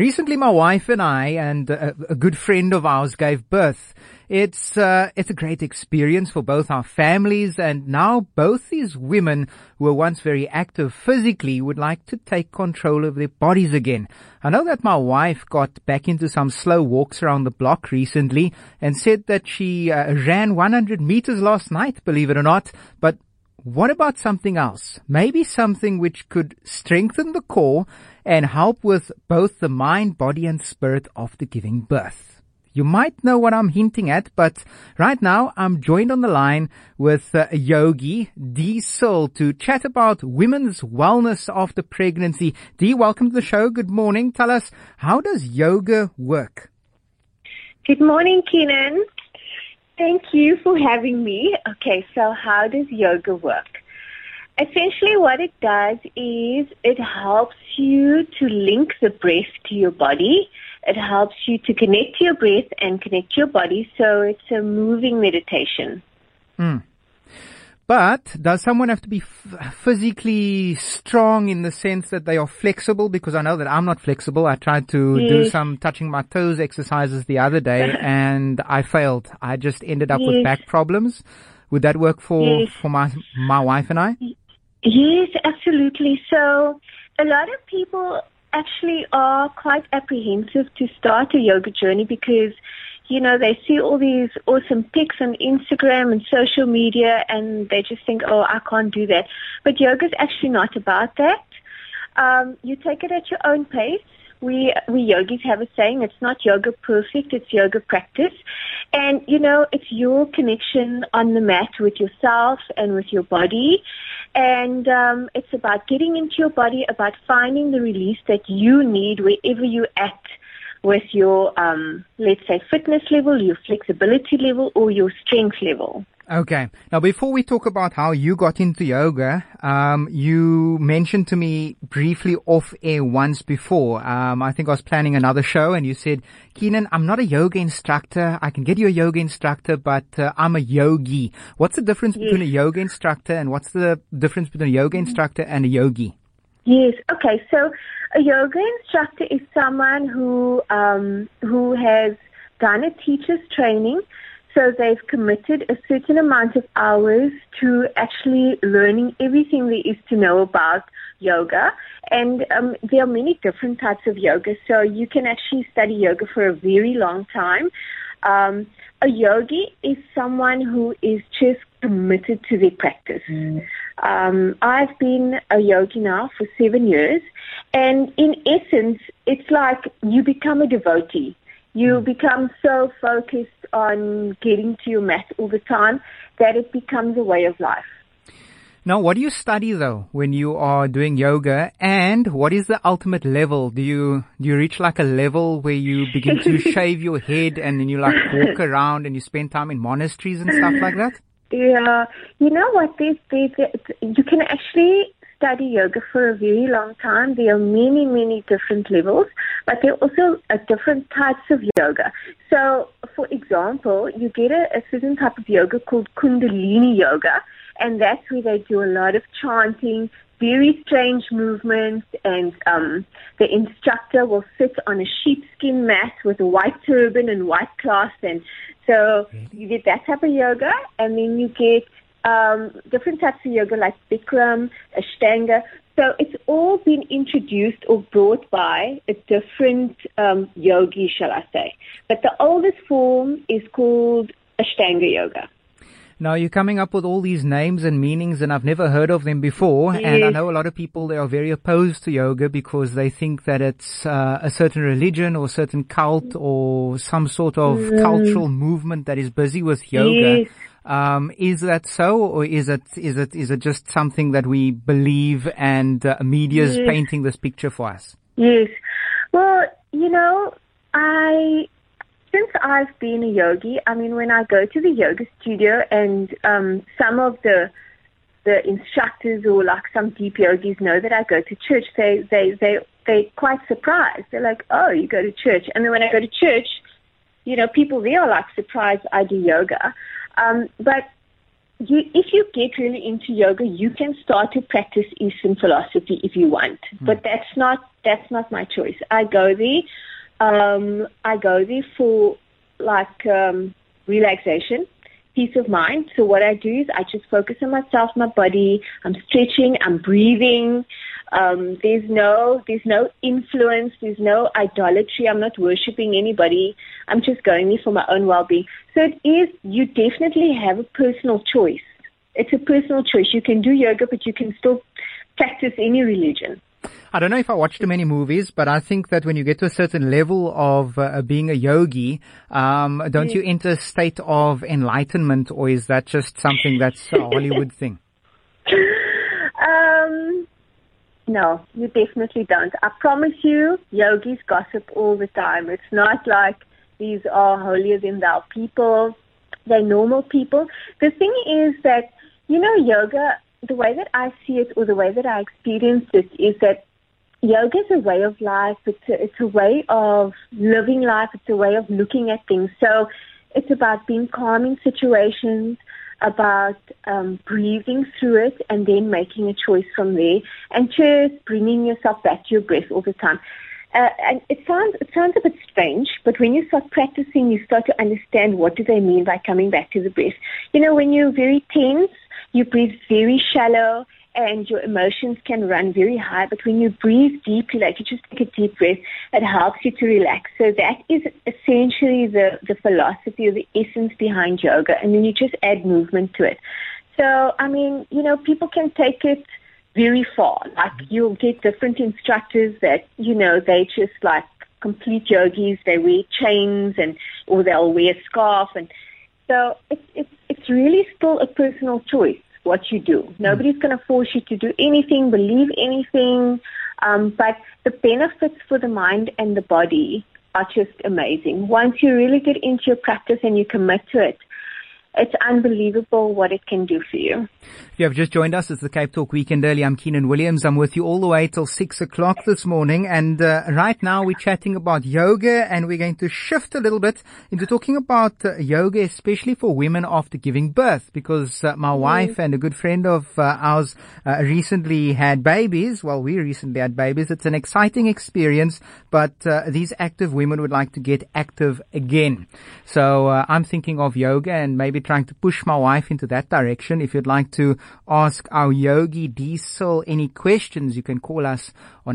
Recently, my wife and I and a good friend of ours gave birth. It's a great experience for both our families, and now both these women who were once very active physically would like to take control of their bodies again. I know that my wife got back into some slow walks around the block recently and said that she ran 100 meters last night, believe it or not. But what about something else? Maybe something which could strengthen the core and help with both the mind, body and spirit after giving birth. You might know what I'm hinting at, but right now I'm joined on the line with Yogi Dee Sil to chat about women's wellness after pregnancy. Dee, welcome to the show. Good morning. Tell us, how does yoga work? Good morning, Keenan. Thank you for having me. Okay, so how does yoga work? Essentially what it does is it helps you to link the breath to your body. It helps you to connect to your breath and connect to your body, so it's a moving meditation. But does someone have to be physically strong in the sense that they are flexible? Because I know that I'm not flexible. I tried to do some touching my toes exercises the other day and I failed. I just ended up with back problems. Would that work for my wife and I? Yes, absolutely. So a lot of people actually are quite apprehensive to start a yoga journey because, you know, they see all these awesome pics on Instagram and social media and they just think, oh, I can't do that. But yoga is actually not about that. You take it at your own pace. We yogis have a saying, it's not yoga perfect, it's yoga practice. And, you know, it's your connection on the mat with yourself and with your body. And it's about getting into your body, about finding the release that you need wherever you're at with your, let's say, fitness level, your flexibility level, or your strength level. Okay. Now, before we talk about how you got into yoga, you mentioned to me briefly off air once before. I think I was planning another show and you said, Keenan, I'm not a yoga instructor. I can get you a yoga instructor, but I'm a yogi. What's the difference between a yoga instructor and what's the difference between a yoga instructor and a yogi? Yes. Okay. So a yoga instructor is someone who has done a teacher's training. So they've committed a certain amount of hours to actually learning everything there is to know about yoga. And there are many different types of yoga. So you can actually study yoga for a very long time. A yogi is someone who is just committed to their practice. I've been a yogi now for 7 years. And in essence, it's like you become a devotee. You become so focused on getting to your mat all the time that it becomes a way of life. Now, what do you study though when you are doing yoga, and what is the ultimate level? Do you reach like a level where you begin to shave your head and then you like walk around and you spend time in monasteries and stuff like that? Yeah, you know what? You can actually study yoga for a very long time. There are many, many different levels, but there are also different types of yoga. So, for example, you get a certain type of yoga called Kundalini yoga, and that's where they do a lot of chanting, very strange movements, and the instructor will sit on a sheepskin mat with a white turban and white cloth, and so you get that type of yoga, and then you get different types of yoga like Bikram, Ashtanga. So it's all been introduced or brought by a different yogi, shall I say. But the oldest form is called Ashtanga yoga. Now, you're coming up with all these names and meanings, and I've never heard of them before. Yes. And I know a lot of people, they are very opposed to yoga because they think that it's a certain religion or a certain cult or some sort of cultural movement that is busy with yoga. Yes. Is that so, or is it just something that we believe and media's painting this picture for us? Yes. Well, you know, since I've been a yogi, I mean, when I go to the yoga studio and some of the instructors or like some deep yogis know that I go to church, they're quite surprised. They're like, oh, you go to church. And then when I go to church, you know, people there are like surprised I do yoga. But if you get really into yoga, you can start to practice Eastern philosophy if you want, but that's not my choice. I go there for relaxation, peace of mind. So what I do is I just focus on myself, my body. I'm stretching, I'm breathing. There's no influence. There's no idolatry. I'm not worshiping anybody. I'm just going there for my own well-being. So you definitely have a personal choice. It's a personal choice. You can do yoga, but you can still practice any religion. I don't know if I watched too many movies, but I think that when you get to a certain level of being a yogi, don't you enter a state of enlightenment, or is that just something that's a Hollywood thing? No, you definitely don't. I promise you, yogis gossip all the time. It's not like these are holier than thou people. They're normal people. The thing is that, yoga, the way that I see it, or the way that I experience it, is that yoga is a way of life. It's a way of living life. It's a way of looking at things. So it's about being calm in situations, about breathing through it, and then making a choice from there, and just bringing yourself back to your breath all the time. And it sounds a bit strange, but when you start practicing, you start to understand what do they mean by coming back to the breath. When you're very tense, you breathe very shallow, and your emotions can run very high. But when you breathe deeply, like you just take a deep breath, it helps you to relax. So that is essentially the philosophy or the essence behind yoga. And then you just add movement to it. So, people can take it very far. Like, you'll get different instructors that, they just like complete yogis. They wear chains or they'll wear a scarf. And so it's really still a personal choice what you do. Nobody's going to force you to do anything, believe anything, but the benefits for the mind and the body are just amazing. Once you really get into your practice and you commit to it, it's unbelievable what it can do for you. If you have just joined us, it's the Cape Talk Weekend Early. I'm Keenan Williams. I'm with you all the way till 6 o'clock this morning. And right now we're chatting about yoga, and we're going to shift a little bit into talking about yoga, especially for women after giving birth, because my wife and a good friend of ours recently had babies. Well, we recently had babies. It's an exciting experience, but these active women would like to get active again. So I'm thinking of yoga and maybe trying to push my wife into that direction. If you'd like to ask our Yogi Diesel any questions, you can call us on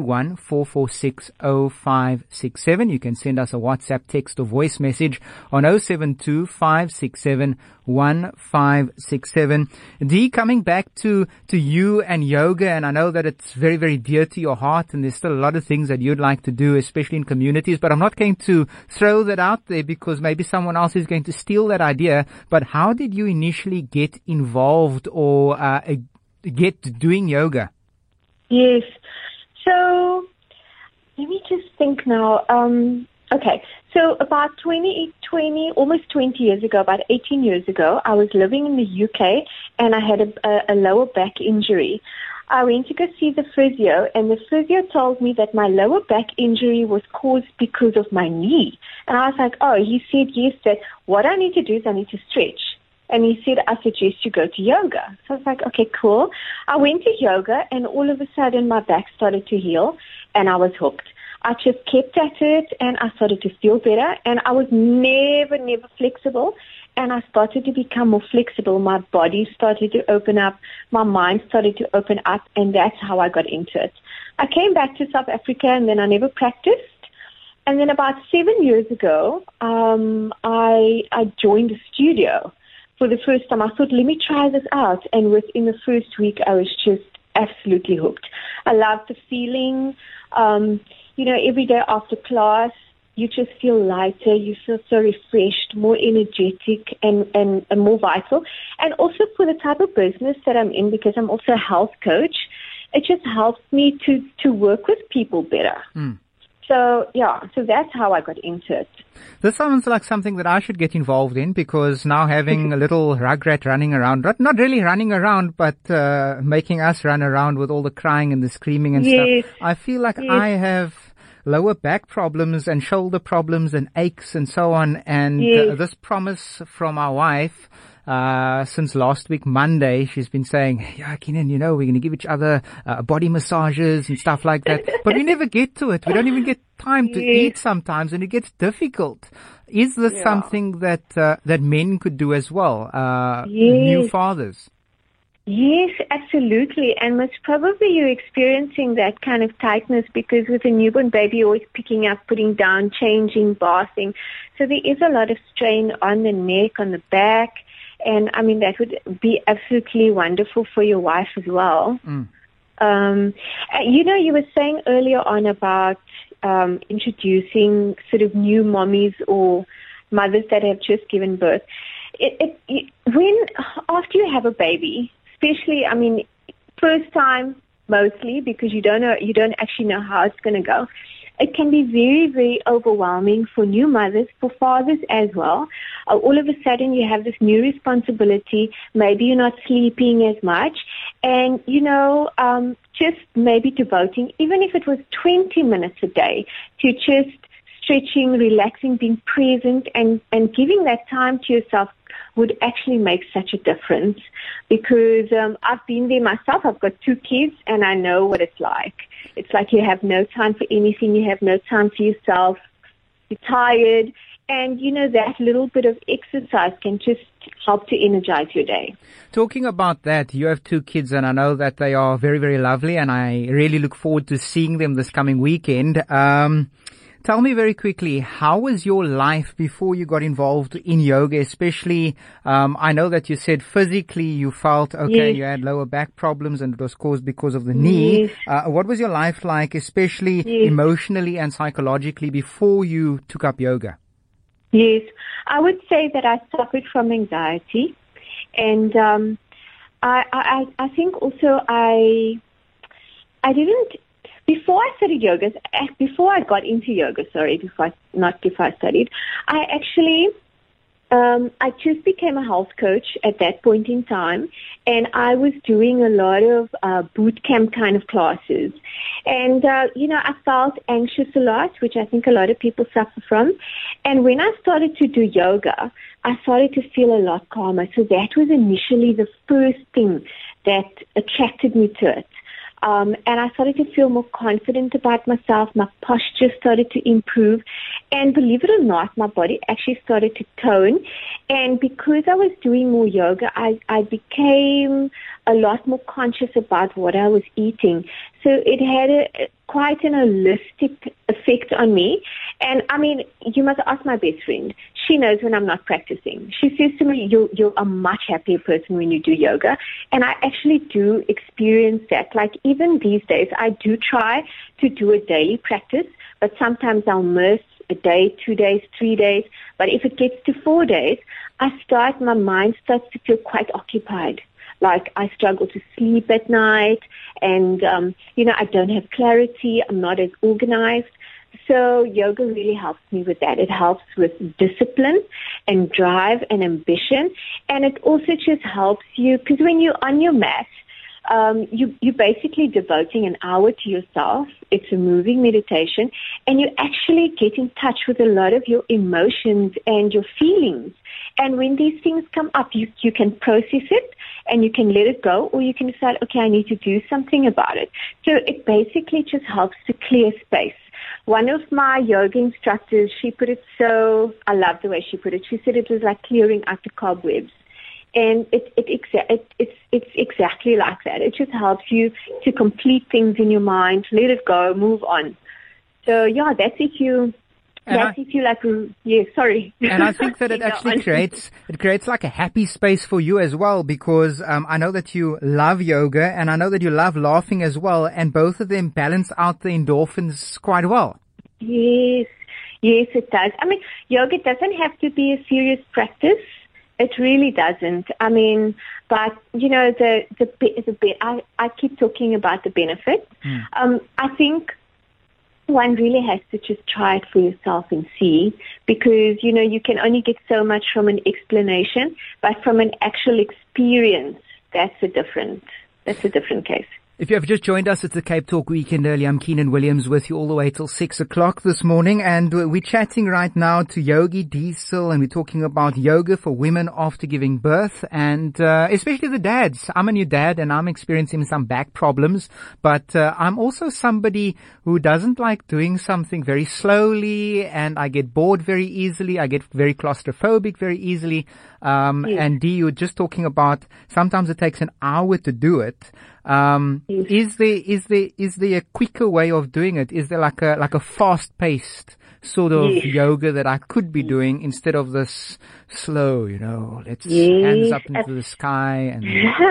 021-446-0567. You can send us a WhatsApp text or voice message on 072-567-1567. Dee, coming back to you and yoga, and I know that it's very, very dear to your heart, and there's still a lot of things that you'd like to do, especially in communities, but I'm not going to throw that out there because maybe someone else is going to steal that idea. But how did you initially get involved or get doing yoga? Yes. So let me just think now. Okay. So about almost 20 years ago, about 18 years ago, I was living in the UK and I had a lower back injury. I went to go see the physio, and the physio told me that my lower back injury was caused because of my knee. And I was like, he said, yes, that what I need to do is I need to stretch. And he said, I suggest you go to yoga. So I was like, okay, cool. I went to yoga, and all of a sudden my back started to heal, and I was hooked. I just kept at it, and I started to feel better, and I was never flexible. And I started to become more flexible. My body started to open up. My mind started to open up. And that's how I got into it. I came back to South Africa, and then I never practiced. And then about 7 years ago, I joined a studio for the first time. I thought, let me try this out. And within the first week, I was just absolutely hooked. I loved the feeling. Every day after class, you just feel lighter, you feel so refreshed, more energetic and more vital. And also for the type of business that I'm in, because I'm also a health coach, it just helps me to work with people better. So that's how I got into it. This sounds like something that I should get involved in, because now having a little rugrat running around, not really running around, but making us run around with all the crying and the screaming and stuff, I feel like I have lower back problems and shoulder problems and aches and so on. And this promise from our wife since last week, Monday. She's been saying, yeah, Keenan, we're going to give each other body massages and stuff like that. But we never get to it. We don't even get time to eat sometimes, and it gets difficult. Is this something that men could do as well? New fathers? Yes, absolutely. And most probably you're experiencing that kind of tightness because with a newborn baby, you're always picking up, putting down, changing, bathing. So there is a lot of strain on the neck, on the back. And I mean, that would be absolutely wonderful for your wife as well. You were saying earlier on about introducing sort of new mommies or mothers that have just given birth. When after you have a baby, especially, I mean, first time mostly because you don't actually know how it's going to go. It can be very, very overwhelming for new mothers, for fathers as well. All of a sudden you have this new responsibility. Maybe you're not sleeping as much. And, just maybe devoting, even if it was 20 minutes a day, to just stretching, relaxing, being present and giving that time to yourself would actually make such a difference because I've been there myself. I've got 2 kids and I know what it's like. It's like you have no time for anything. You have no time for yourself. You're tired. And, that little bit of exercise can just help to energize your day. Talking about that, you have 2 kids and I know that they are very, very lovely and I really look forward to seeing them this coming weekend. Tell me very quickly, how was your life before you got involved in yoga, especially, I know that you said physically you felt, you had lower back problems and it was caused because of the knee. What was your life like, especially emotionally and psychologically before you took up yoga? Yes, I would say that I suffered from anxiety and, I think also I didn't, before I studied yoga, before I got into yoga, before I studied, I actually, I just became a health coach at that point in time, and I was doing a lot of boot camp kind of classes. And, I felt anxious a lot, which I think a lot of people suffer from. And when I started to do yoga, I started to feel a lot calmer. So that was initially the first thing that attracted me to it. And I started to feel more confident about myself. My posture started to improve. And believe it or not, my body actually started to tone. And because I was doing more yoga, I became a lot more conscious about what I was eating. So it had quite an holistic effect on me. And I mean, you must ask my best friend. She knows when I'm not practicing. She says to me, you're a much happier person when you do yoga. And I actually do experience that. Like even these days, I do try to do a daily practice, but sometimes I'll miss a day, 2 days, 3 days. But if it gets to 4 days, my mind starts to feel quite occupied. Like I struggle to sleep at night and, I don't have clarity. I'm not as organized. So yoga really helps me with that. It helps with discipline and drive and ambition. And it also just helps you because when you're on your mat, you're basically devoting an hour to yourself. It's a moving meditation and you actually get in touch with a lot of your emotions and your feelings. And when these things come up, you can process it and you can let it go or you can decide, okay, I need to do something about it. So it basically just helps to clear space. One of my yoga instructors, she put it so, I love the way she put it. She said it was like clearing out the cobwebs. And it's exactly like that. It just helps you to complete things in your mind, let it go, move on. So yeah, that's if you like, sorry. And I think that it actually creates like a happy space for you as well because, I know that you love yoga and I know that you love laughing as well and both of them balance out the endorphins quite well. Yes, it does. I mean, yoga doesn't have to be a serious practice. It really doesn't. I mean, but I keep talking about the benefits. I think one really has to just try it for yourself and see because, you can only get so much from an explanation, but from an actual experience, that's a different case. If you have just joined us, it's the Cape Talk Weekend Early. I'm Keenan Williams with you all the way till 6 o'clock this morning. And we're chatting right now to Yogi Diesel, and we're talking about yoga for women after giving birth, and especially the dads. I'm a new dad and I'm experiencing some back problems, but I'm also somebody who doesn't like doing something very slowly, and I get bored very easily. I get very claustrophobic very easily. And Dee, you were just talking about sometimes it takes an hour to do it. Is there a quicker way of doing it? Is there like a fast-paced sort of yoga that I could be doing instead of this slow, let's hands up into the sky and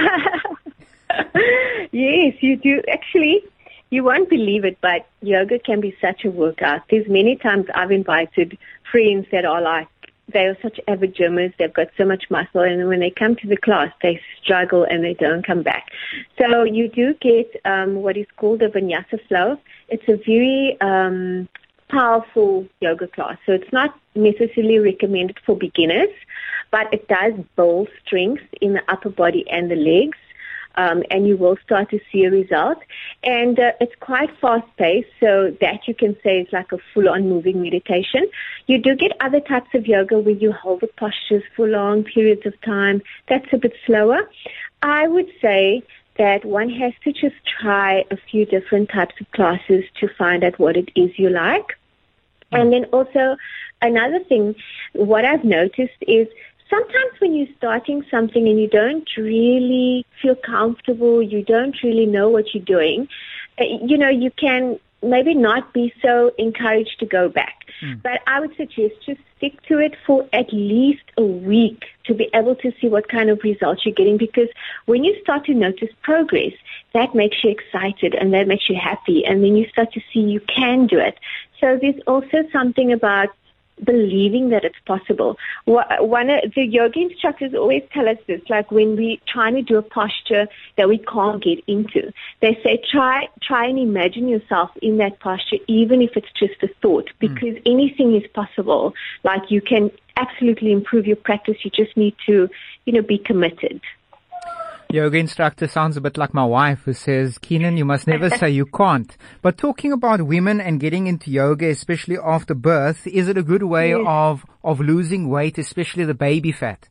Yes, you do. Actually, you won't believe it, but yoga can be such a workout. There's many times I've invited friends that are like, they are such avid gymmers, they've got so much muscle, and when they come to the class, they struggle and they don't come back. So you do get what is called a vinyasa flow. It's a very powerful yoga class. So it's not necessarily recommended for beginners, but it does build strength in the upper body and the legs. And you will start to see a result. And it's quite fast-paced, so that you can say is like a full-on moving meditation. You do get other types of yoga where you hold the postures for long periods of time. That's a bit slower. I would say that one has to just try a few different types of classes to find out what it is you like. And then also another thing, what I've noticed is sometimes when you're starting something and you don't really feel comfortable, you don't really know what you're doing, you can maybe not be so encouraged to go back. But I would suggest just stick to it for at least a week to be able to see what kind of results you're getting, because when you start to notice progress, that makes you excited and that makes you happy, and then you start to see you can do it. So there's also something about believing that it's possible. One of the yoga instructors always tell us this, like when we're trying to do a posture that we can't get into, they say try and imagine yourself in that posture, even if it's just a thought, because anything is possible. Like you can absolutely improve your practice. You just need to, be committed. Yoga instructor sounds a bit like my wife, who says, Keenan, you must never say you can't. But talking about women and getting into yoga, especially after birth, is it a good way of losing weight, especially the baby fat?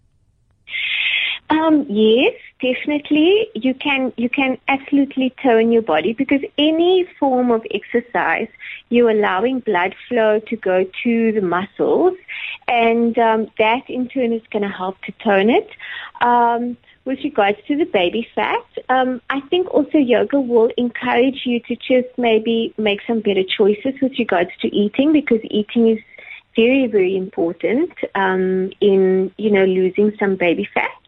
Yes, definitely. You can absolutely tone your body, because any form of exercise, you're allowing blood flow to go to the muscles, and that in turn is going to help to tone it. With regards to the baby fat, I think also yoga will encourage you to just maybe make some better choices with regards to eating, because eating is very, very important in, losing some baby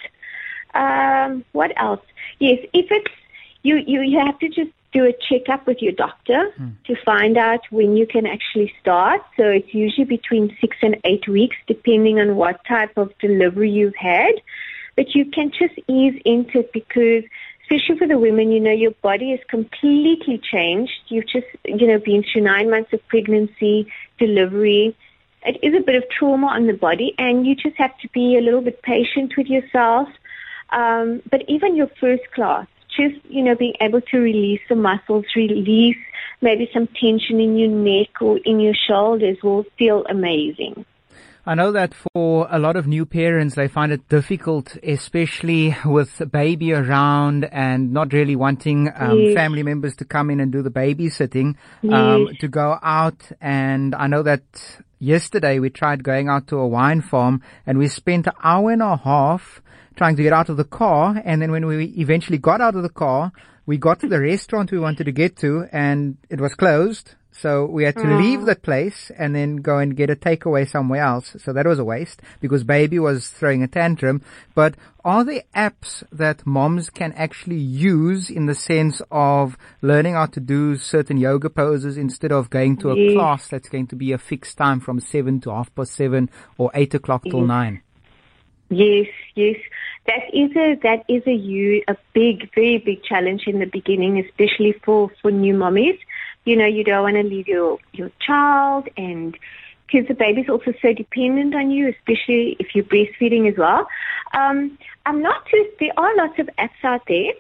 fat. What else? Yes, if it's, you have to just do a checkup with your doctor to find out when you can actually start. So it's usually between 6 and 8 weeks, depending on what type of delivery you've had. But you can just ease into it, because especially for the women, your body is completely changed. You've just, been through 9 months of pregnancy, delivery. It is a bit of trauma on the body, and you just have to be a little bit patient with yourself. But even your first class, just, being able to release the muscles, release maybe some tension in your neck or in your shoulders will feel amazing. I know that for a lot of new parents, they find it difficult, especially with a baby around and not really wanting family members to come in and do the babysitting, to go out. And I know that yesterday we tried going out to a wine farm, and we spent an hour and a half trying to get out of the car. And then when we eventually got out of the car, we got to the restaurant we wanted to get to, and it was closed. So we had to leave that place and then go and get a takeaway somewhere else. So that was a waste, because baby was throwing a tantrum. But are there apps that moms can actually use in the sense of learning how to do certain yoga poses instead of going to a class that's going to be a fixed time from 7 to 7:30 or 8 o'clock till 9? Yes. That is a big, very big challenge in the beginning, especially for new mommies. You don't want to leave your child, and because the baby's also so dependent on you, especially if you're breastfeeding as well. There are lots of apps out there,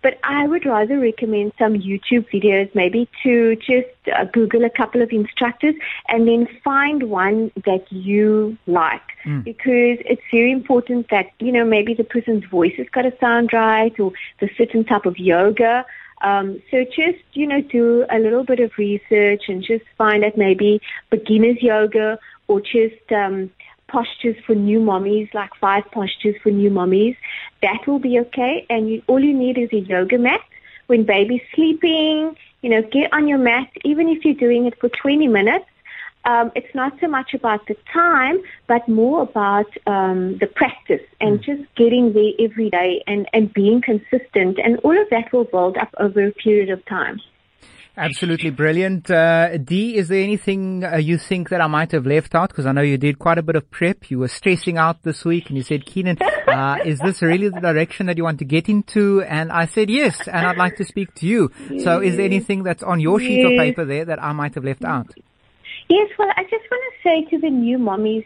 But I would rather recommend some YouTube videos, maybe to just Google a couple of instructors and then find one that you like. Because it's very important that, maybe the person's voice has got to sound right, or the certain type of yoga. So just, do a little bit of research and just find out maybe beginner's yoga, or just postures for new mommies, like 5 postures for new mommies. That will be okay. And all you need is a yoga mat. When baby's sleeping, get on your mat, even if you're doing it for 20 minutes. It's not so much about the time, but more about the practice and just getting there every day and being consistent. And all of that will build up over a period of time. Absolutely brilliant. Dee, is there anything you think that I might have left out? Because I know you did quite a bit of prep. You were stressing out this week and you said, Keenan, is this really the direction that you want to get into? And I said yes, and I'd like to speak to you. So is there anything that's on your sheet of paper there that I might have left out? Yes, well, I just want to say to the new mommies,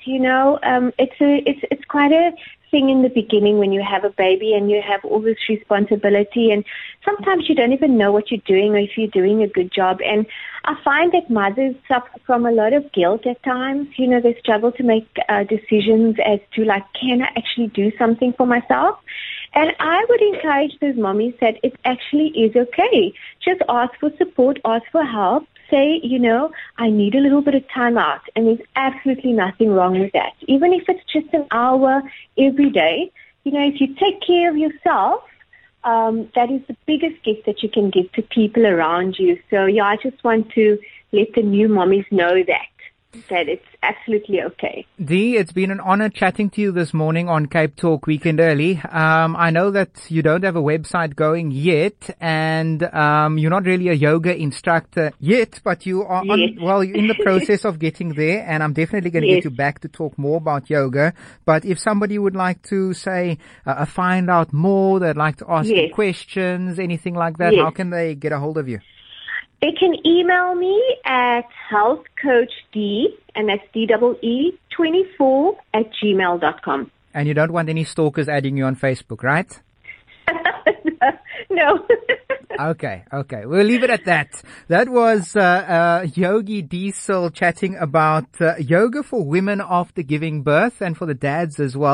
it's quite a thing in the beginning when you have a baby and you have all this responsibility, and sometimes you don't even know what you're doing or if you're doing a good job. And I find that mothers suffer from a lot of guilt at times. They struggle to make decisions as to, like, can I actually do something for myself? And I would encourage those mommies that it actually is okay. Just ask for support, ask for help. Say, I need a little bit of time out, and there's absolutely nothing wrong with that. Even if it's just an hour every day, if you take care of yourself, that is the biggest gift that you can give to people around you. So, I just want to let the new mommies know that it's absolutely okay. Dee, it's been an honor chatting to you this morning on Cape Talk Weekend Early. I know that you don't have a website going yet, and you're not really a yoga instructor yet, but you are you're in the process of getting there, and I'm definitely going to get you back to talk more about yoga. But if somebody would like to, say, find out more, they'd like to ask you questions, anything like that, how can they get a hold of you? They can email me at healthcoachdee, and that's DEE24@gmail.com. And you don't want any stalkers adding you on Facebook, right? No. Okay. We'll leave it at that. That was Yogi Diesel chatting about yoga for women after giving birth and for the dads as well.